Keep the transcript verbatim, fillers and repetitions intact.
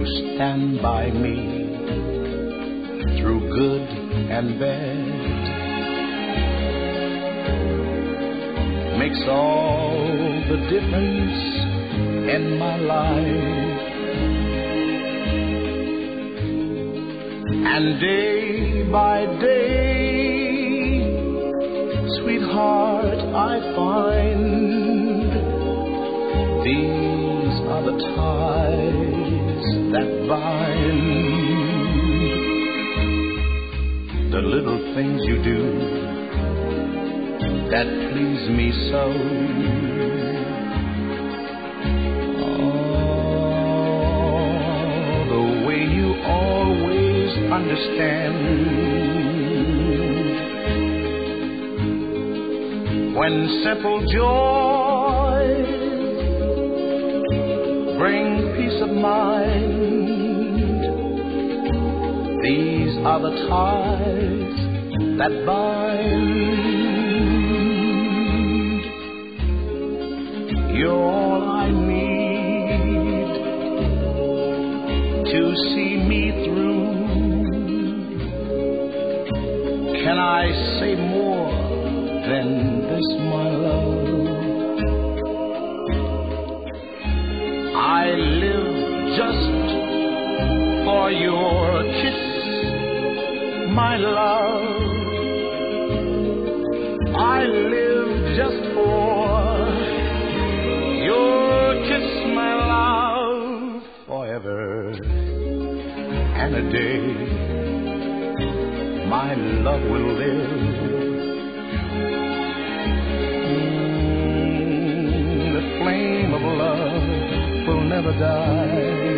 stand by me through good and bad. Makes all the difference in my life. And day by day, sweetheart, I find these are the ties that bind. The little things you do that please me so. Oh, the way you always understand when simple joy bring peace of mind. These are the ties that bind. You're all I need to see me through. Can I say more than this, my love? I live just for your kiss, my love. I live just for your kiss, my love, forever and a day. My love will live. Mm, the flame of love will never die.